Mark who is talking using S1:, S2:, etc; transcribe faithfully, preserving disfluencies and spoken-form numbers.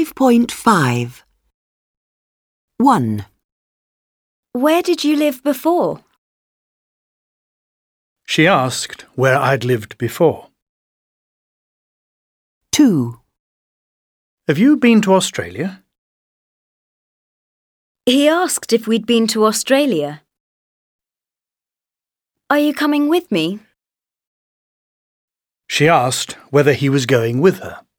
S1: five point five. one.
S2: Where did you live before?
S3: She asked where I'd lived before.
S1: two.
S3: Have you been to Australia?
S2: He asked if we'd been to Australia. Are you coming with me?
S3: She asked whether he was going with her.